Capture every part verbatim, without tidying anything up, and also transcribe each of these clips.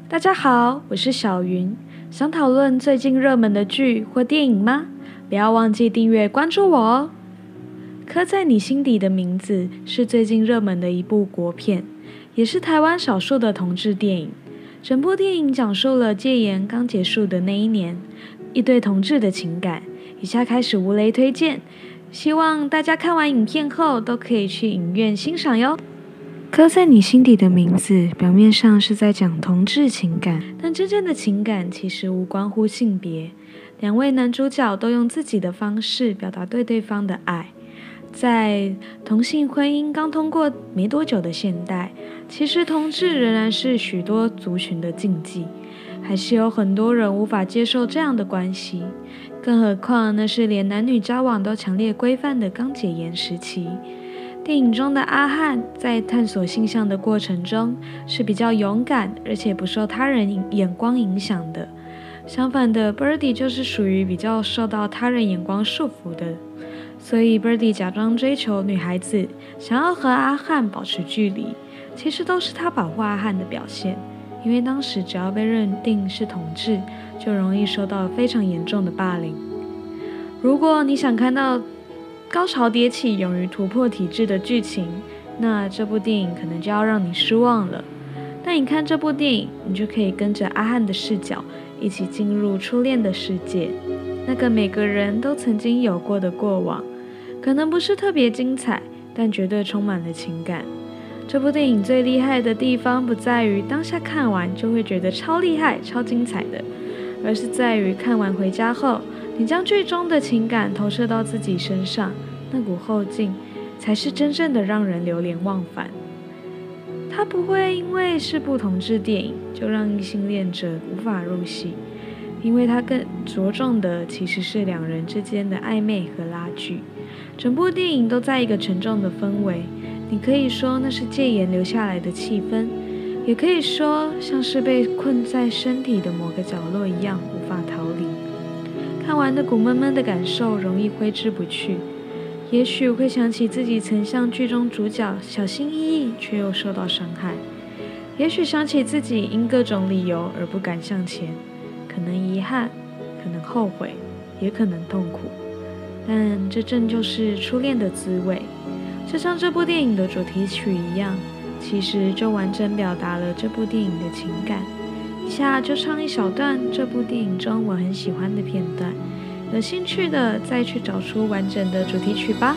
大家好，我是小云。想讨论最近热门的剧或电影吗？不要忘记订阅关注我哦。刻在你心底的名字是最近热门的一部国片，也是台湾少数的同志电影。整部电影讲述了戒严刚结束的那一年，一对同志的情感。以下开始无雷推荐，希望大家看完影片后都可以去影院欣赏哟。刻在你心底的名字，表面上是在讲同志情感，但真正的情感其实无关乎性别。两位男主角都用自己的方式表达对对方的爱。在同性婚姻刚通过没多久的现代，其实同志仍然是许多族群的禁忌，还是有很多人无法接受这样的关系。更何况那是连男女交往都强烈规范的刚解严时期。电影中的阿汉在探索性向的过程中是比较勇敢，而且不受他人眼光影响的。相反的 Birdy 就是属于比较受到他人眼光束缚的。所以 Birdy 假装追求女孩子，想要和阿汉保持距离，其实都是他保护阿汉的表现。因为当时只要被认定是同志，就容易受到非常严重的霸凌。如果你想看到高潮迭起、勇于突破体制的剧情，那这部电影可能就要让你失望了。但你看这部电影，你就可以跟着阿汉的视角，一起进入初恋的世界，那个每个人都曾经有过的过往，可能不是特别精彩，但绝对充满了情感。这部电影最厉害的地方不在于当下看完就会觉得超厉害、超精彩的，而是在于看完回家后，你将剧中的情感投射到自己身上，那股后劲才是真正的让人流连忘返。它不会因为是部同志电影就让异性恋者无法入戏，因为它更着重的其实是两人之间的暧昧和拉锯。整部电影都在一个沉重的氛围，你可以说那是戒严留下来的气氛，也可以说像是被困在身体的某个角落一样无法逃离。看完的苦闷闷的感受容易挥之不去，也许会想起自己曾像剧中主角小心翼翼却又受到伤害，也许想起自己因各种理由而不敢向前，可能遗憾，可能后悔，也可能痛苦。但这正就是初恋的滋味，就像这部电影的主题曲一样，其实就完整表达了这部电影的情感。以下就唱一小段这部电影中我很喜欢的片段，有兴趣的再去找出完整的主题曲吧。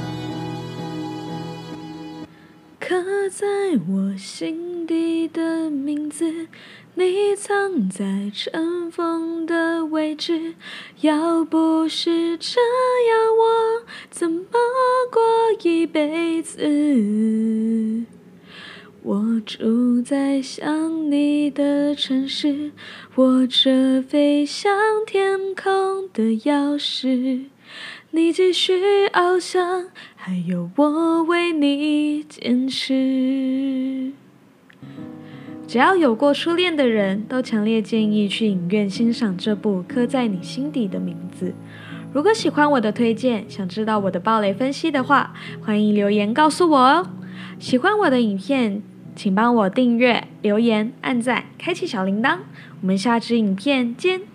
刻在我心底的名字，你藏在尘封的位置，要不是这样，我怎么过一辈子？我住在想你的城市，握着飞向天空的钥匙，你继续翱翔，还有我为你坚持。只要有过初恋的人都强烈建议去影院欣赏这部刻在你心底的名字。如果喜欢我的推荐，想知道我的爆雷分析的话，欢迎留言告诉我哦。喜欢我的影片，请帮我订阅、留言、按赞、开启小铃铛。我们下支影片见。